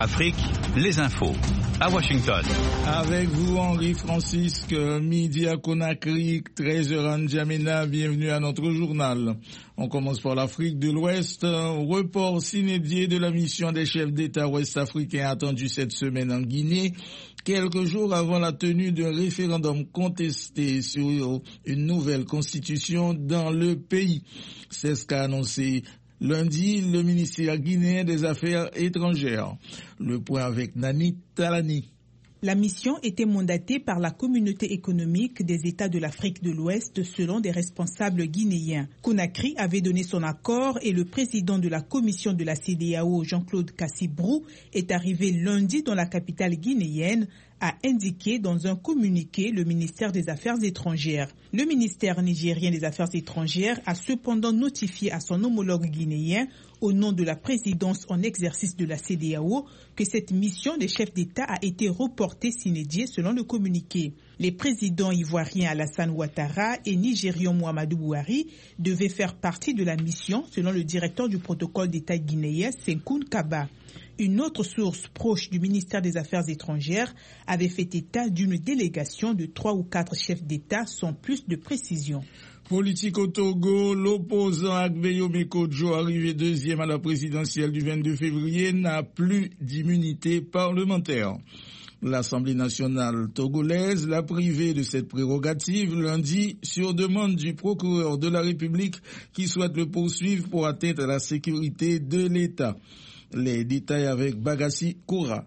Afrique, les infos. À Washington. Avec vous, Henri-Francisque, midi à Conakry, 13h à N'Djamena, bienvenue à notre journal. On commence par l'Afrique de l'Ouest. Report s'inédit de la mission des chefs d'État ouest-africains attendue cette semaine en Guinée, quelques jours avant la tenue d'un référendum contesté sur une nouvelle constitution dans le pays. C'est ce qu'a annoncé lundi, le ministère guinéen des Affaires étrangères. Le point avec Nani Talani. La mission était mandatée par la communauté économique des États de l'Afrique de l'Ouest selon des responsables guinéens. Conakry avait donné son accord et le président de la commission de la CEDEAO, Jean-Claude Cassibrou, est arrivé lundi dans la capitale guinéenne, a indiqué dans un communiqué le ministère des Affaires étrangères. Le ministère nigérien des Affaires étrangères a cependant notifié à son homologue guinéen, au nom de la présidence en exercice de la CEDEAO, que cette mission des chefs d'État a été reportée sine die selon le communiqué. Les présidents ivoiriens Alassane Ouattara et nigérian Muhammadu Buhari devaient faire partie de la mission selon le directeur du protocole d'État guinéen Senkoun Kaba. Une autre source proche du ministère des Affaires étrangères avait fait état d'une délégation de 3 ou 4 chefs d'État sans plus de précision. Politique au Togo, l'opposant Agbeyome Kodjo, arrivé deuxième à la présidentielle du 22 février, n'a plus d'immunité parlementaire. L'Assemblée nationale togolaise l'a privé de cette prérogative lundi sur demande du procureur de la République qui souhaite le poursuivre pour atteinte à la sécurité de l'État. Les détails avec Bagassi Koura.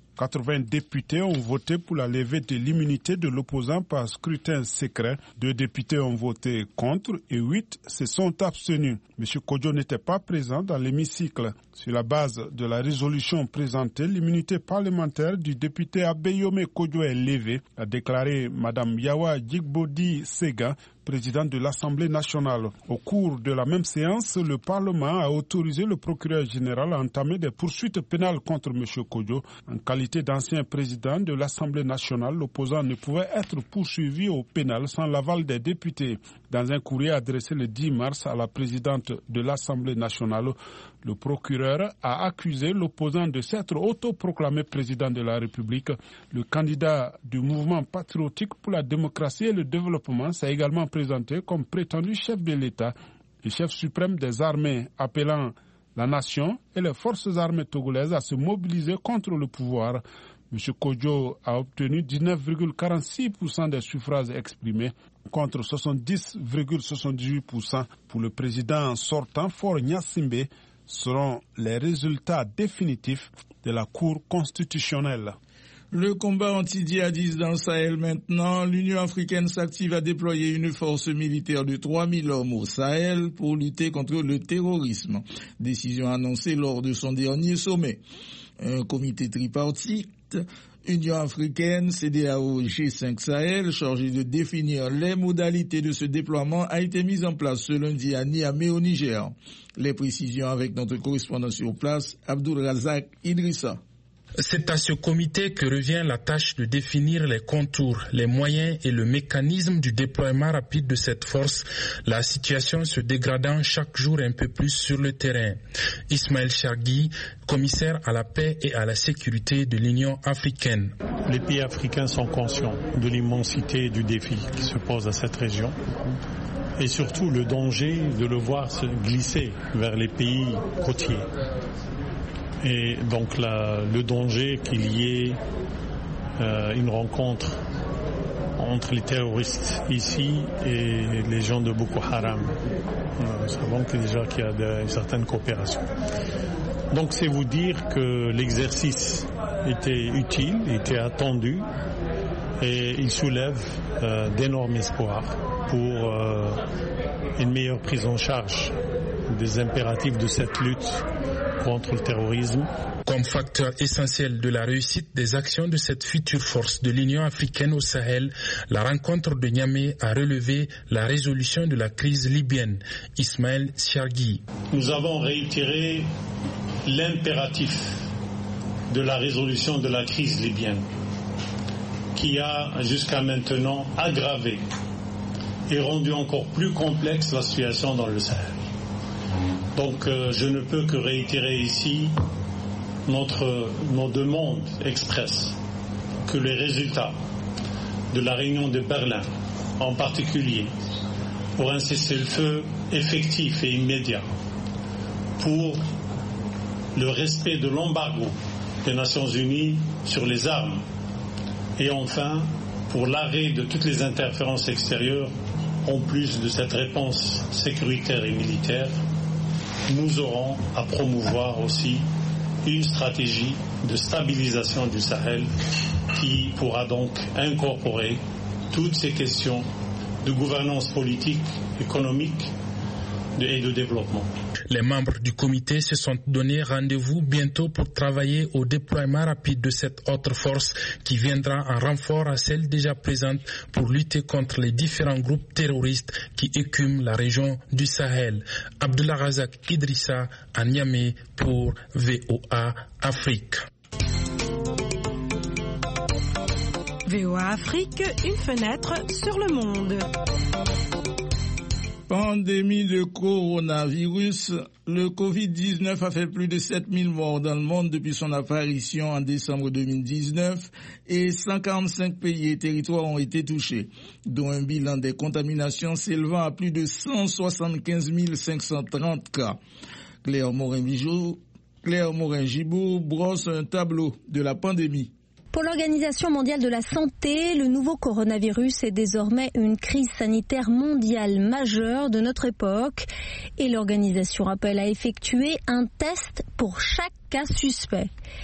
80 députés ont voté pour la levée de l'immunité de l'opposant par scrutin secret. 2 députés ont voté contre et 8 se sont abstenus. M. Kodjo n'était pas présent dans l'hémicycle. Sur la base de la résolution présentée, l'immunité parlementaire du député Agbeyome Kodjo est levée, a déclaré Mme Yawa Djigbodi Sega, président de l'Assemblée nationale. Au cours de la même séance, le Parlement a autorisé le procureur général à entamer des poursuites pénales contre M. Kodjo. En qualité d'ancien président de l'Assemblée nationale, l'opposant ne pouvait être poursuivi au pénal sans l'aval des députés. Dans un courrier adressé le 10 mars à la présidente de l'Assemblée nationale, le procureur a accusé l'opposant de s'être autoproclamé président de la République. Le candidat du mouvement patriotique pour la démocratie et le développement s'est également présenté comme prétendu chef de l'État et chef suprême des armées, appelant la nation et les forces armées togolaises à se mobiliser contre le pouvoir. M. Kodjo a obtenu 19,46% des suffrages exprimés contre 70,78% pour le président sortant Faure Gnassingbé, selon les résultats définitifs de la Cour constitutionnelle. Le combat anti-djihadiste dans le Sahel maintenant. L'Union africaine s'active à déployer une force militaire de 3000 hommes au Sahel pour lutter contre le terrorisme. Décision annoncée lors de son dernier sommet. Un comité tripartite, Union africaine, CEDEAO, G5 Sahel, chargé de définir les modalités de ce déploiement, a été mis en place ce lundi à Niamey au Niger. Les précisions avec notre correspondant sur place, Abdul Razak Idrissa. C'est à ce comité que revient la tâche de définir les contours, les moyens et le mécanisme du déploiement rapide de cette force, la situation se dégradant chaque jour un peu plus sur le terrain. Ismaël Chargui, commissaire à la paix et à la sécurité de l'Union africaine. Les pays africains sont conscients de l'immensité du défi qui se pose à cette région et surtout le danger de le voir se glisser vers les pays côtiers. Et donc le danger qu'il y ait une rencontre entre les terroristes ici et les gens de Boko Haram. Nous savons déjà qu'il y a une certaine coopération. Donc c'est vous dire que l'exercice était utile, était attendu et il soulève d'énormes espoirs pour une meilleure prise en charge des impératifs de cette lutte contre le terrorisme. Comme facteur essentiel de la réussite des actions de cette future force de l'Union africaine au Sahel, la rencontre de Niamey a relevé la résolution de la crise libyenne. Ismaël Chargui. Nous avons réitéré l'impératif de la résolution de la crise libyenne qui a jusqu'à maintenant aggravé et rendu encore plus complexe la situation dans le Sahel. Donc je ne peux que réitérer ici nos demandes expresses que les résultats de la réunion de Berlin, en particulier pour un cessez-le-feu effectif et immédiat, pour le respect de l'embargo des Nations Unies sur les armes et enfin pour l'arrêt de toutes les interférences extérieures, en plus de cette réponse sécuritaire et militaire, nous aurons à promouvoir aussi une stratégie de stabilisation du Sahel qui pourra donc incorporer toutes ces questions de gouvernance politique, économique et de développement. Les membres du comité se sont donné rendez-vous bientôt pour travailler au déploiement rapide de cette autre force qui viendra en renfort à celle déjà présente pour lutter contre les différents groupes terroristes qui écument la région du Sahel. Abdullah Razak Idrissa à Niamey pour VOA Afrique. VOA Afrique, une fenêtre sur le monde. Pandémie de coronavirus, le Covid-19 a fait plus de 7000 morts dans le monde depuis son apparition en décembre 2019 et 145 pays et territoires ont été touchés, dont un bilan des contaminations s'élevant à plus de 175 530 cas. Claire Morin-Gibaud brosse un tableau de la pandémie. Pour l'Organisation mondiale de la santé, le nouveau coronavirus est désormais une crise sanitaire mondiale majeure de notre époque et l'organisation appelle à effectuer un test pour chaque cas suspect.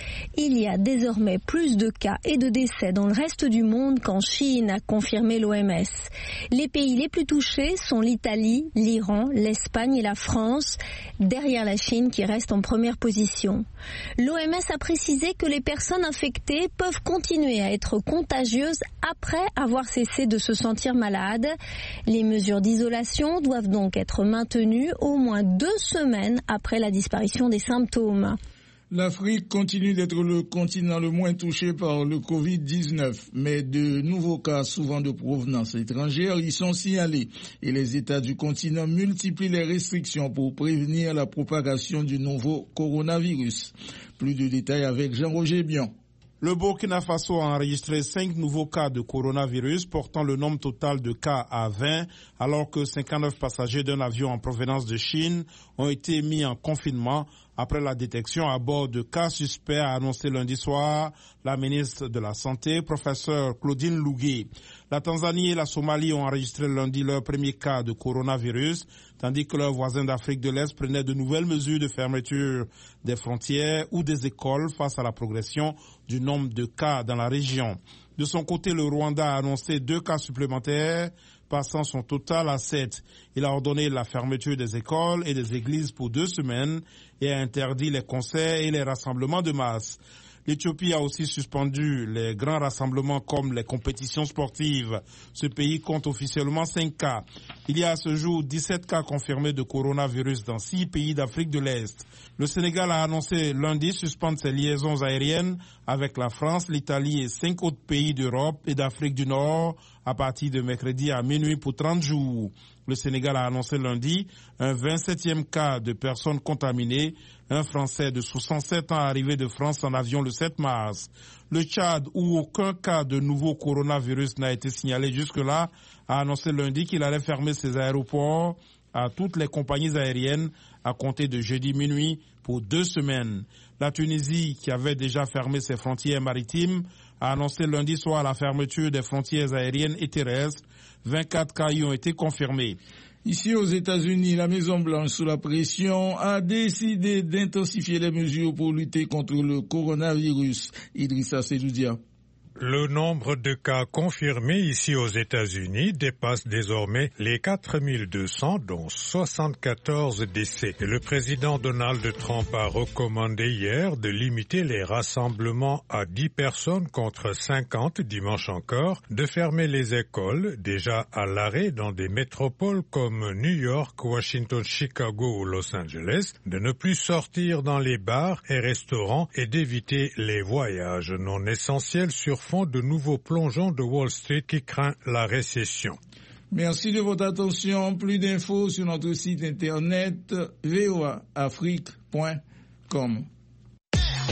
Il y a désormais plus de cas et de décès dans le reste du monde qu'en Chine, a confirmé l'OMS. Les pays les plus touchés sont l'Italie, l'Iran, l'Espagne et la France, derrière la Chine qui reste en première position. L'OMS a précisé que les personnes infectées peuvent continuer à être contagieuses après avoir cessé de se sentir malades. Les mesures d'isolation doivent donc être maintenues au moins 2 semaines après la disparition des symptômes. L'Afrique continue d'être le continent le moins touché par le Covid-19, mais de nouveaux cas, souvent de provenance étrangère, y sont signalés et les États du continent multiplient les restrictions pour prévenir la propagation du nouveau coronavirus. Plus de détails avec Jean-Roger Bion. Le Burkina Faso a enregistré 5 nouveaux cas de coronavirus, portant le nombre total de cas à 20, alors que 59 passagers d'un avion en provenance de Chine ont été mis en confinement après la détection à bord de cas suspects, a annoncé lundi soir la ministre de la Santé, professeure Claudine Lougué. La Tanzanie et la Somalie ont enregistré lundi leur premier cas de coronavirus, tandis que leurs voisins d'Afrique de l'Est prenaient de nouvelles mesures de fermeture des frontières ou des écoles face à la progression du nombre de cas dans la région. De son côté, le Rwanda a annoncé 2 cas supplémentaires, passant son total à 7. Il a ordonné la fermeture des écoles et des églises pour 2 semaines et a interdit les concerts et les rassemblements de masse. L'Éthiopie a aussi suspendu les grands rassemblements comme les compétitions sportives. Ce pays compte officiellement 5 cas. Il y a à ce jour 17 cas confirmés de coronavirus dans 6 pays d'Afrique de l'Est. Le Sénégal a annoncé lundi suspendre ses liaisons aériennes avec la France, l'Italie et 5 autres pays d'Europe et d'Afrique du Nord à partir de mercredi à minuit pour 30 jours. Le Sénégal a annoncé lundi un 27e cas de personnes contaminées, un Français de 67 ans arrivé de France en avion le 7 mars. Le Tchad, où aucun cas de nouveau coronavirus n'a été signalé jusque-là, a annoncé lundi qu'il allait fermer ses aéroports à toutes les compagnies aériennes à compter de jeudi minuit pour 2 semaines. La Tunisie, qui avait déjà fermé ses frontières maritimes, a annoncé lundi soir la fermeture des frontières aériennes et terrestres. 24 cas y ont été confirmés. Ici aux États-Unis, la Maison-Blanche, sous la pression, a décidé d'intensifier les mesures pour lutter contre le coronavirus. Idrissa Seloudia. Le nombre de cas confirmés ici aux États-Unis dépasse désormais les 4200, dont 74 décès. Le président Donald Trump a recommandé hier de limiter les rassemblements à 10 personnes contre 50 dimanche encore, de fermer les écoles, déjà à l'arrêt dans des métropoles comme New York, Washington, Chicago ou Los Angeles, de ne plus sortir dans les bars et restaurants et d'éviter les voyages non essentiels sur fond de nouveaux plongeons de Wall Street qui craint la récession. Merci de votre attention. Plus d'infos sur notre site internet voaafrique.com.